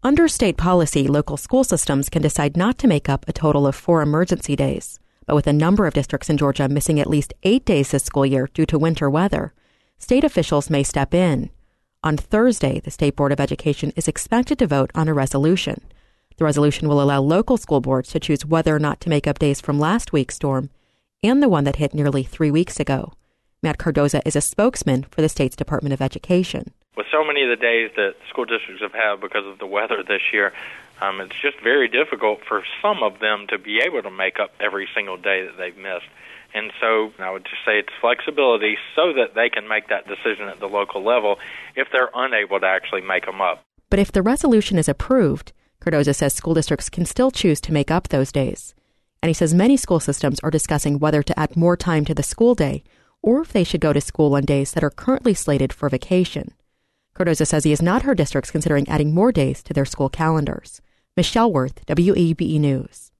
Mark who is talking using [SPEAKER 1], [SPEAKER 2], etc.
[SPEAKER 1] Under state policy, local school systems can decide not to make up a total of 4 emergency days. But with a number of districts in Georgia missing at least 8 days this school year due to winter weather, state officials may step in. On Thursday, the State Board of Education is expected to vote on a resolution. The resolution will allow local school boards to choose whether or not to make up days from last week's storm and the one that hit nearly 3 weeks ago. Matt Cardoza is a spokesman for the state's Department of Education.
[SPEAKER 2] With so many of the days that school districts have had because of the weather this year, it's just very difficult for some of them to be able to make up every single day that they've missed. And so I would just say it's flexibility so that they can make that decision at the local level if they're unable to actually make them up.
[SPEAKER 1] But if the resolution is approved, Cardoza says school districts can still choose to make up those days. And he says many school systems are discussing whether to add more time to the school day or if they should go to school on days that are currently slated for vacation. Cardoza says he has not heard districts considering adding more days to their school calendars. Michelle Worth, WEBE News.